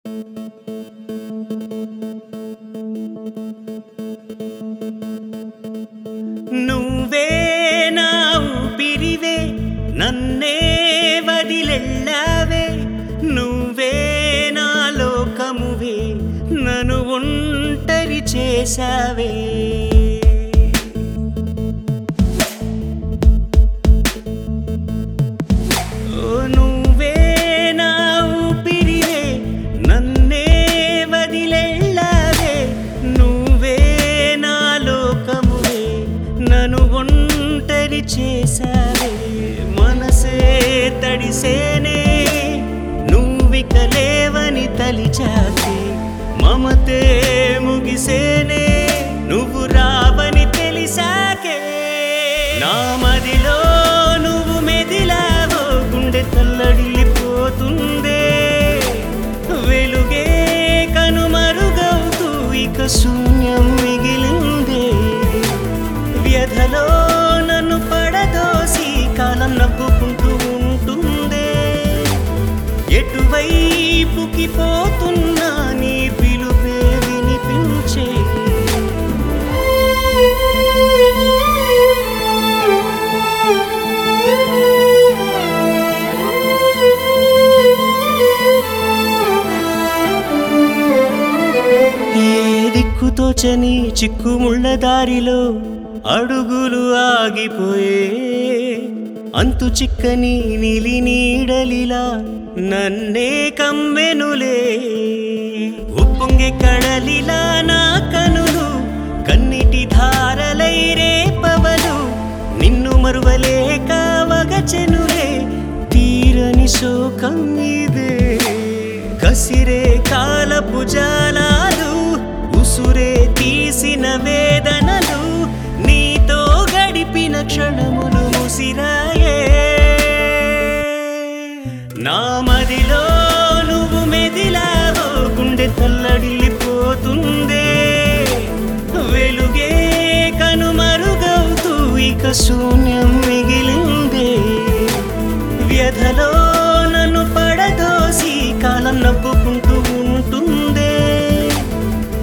నువ్వే నా ఊపిరివే నన్నే వదిలెళ్ళావే నువ్వే నా లోకమువే నన్ను ఒంటరి చేసావే నువ్వే నా ఊపిరివే నన్నే వదిలెళ్ళావే నువ్వే నా లోకమువే నన్ను ఒంటరి చేసావే మనసే తడిసేనే నువ్విక లేవని తలిచాకే మమతే ముగిసేనే నువ్వు రావని తెలిసాకే నా మదిలో నువ్వు మెదిలావో గుండె తల్లడిల్లిపోతుందే వెలుగే కనుమరుగవుతూ ఇక శూన్యం మిగిలిందే వ్యధలో నన్ను పడదోసి కాలం నవ్వుకుంటూ ఉంటుందే ఎటువైపుకి పోతున్నా నీ పిలుపే వినిపించే ఏ దిక్కుతోచని చిక్కుముళ్ళ దారిలో అడుగులు ఆగిపోయే అంతు చిక్కని నీలి నీడలిలా నన్నే కమ్మెనులే ఉప్పొంగే కడలిలా నా కనులు కన్నిటి ధారలై రేపవలు నిన్ను మరువలేక వగచెనులే తీరని శోకం ఇదే కసిరే కాలపు జాలాలు ఉసురే తీసిన వేదనలు నీతో గడిపిన క్షణములు ముసిరాయే నా మదిలో నువ్వు మెదిలావో గుండె తల్లడిల్లిపోతుందే వెలుగే కనుమరుగవుతూ ఇక శూన్యం మిగిలిందే వ్యధలో నన్ను పడదోసి కాలం నవ్వుకుంటూ ఉంటుందే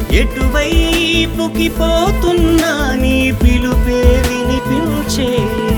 ఎటువైపుకి పోతున్నా నీ పిలుపే వినిపించే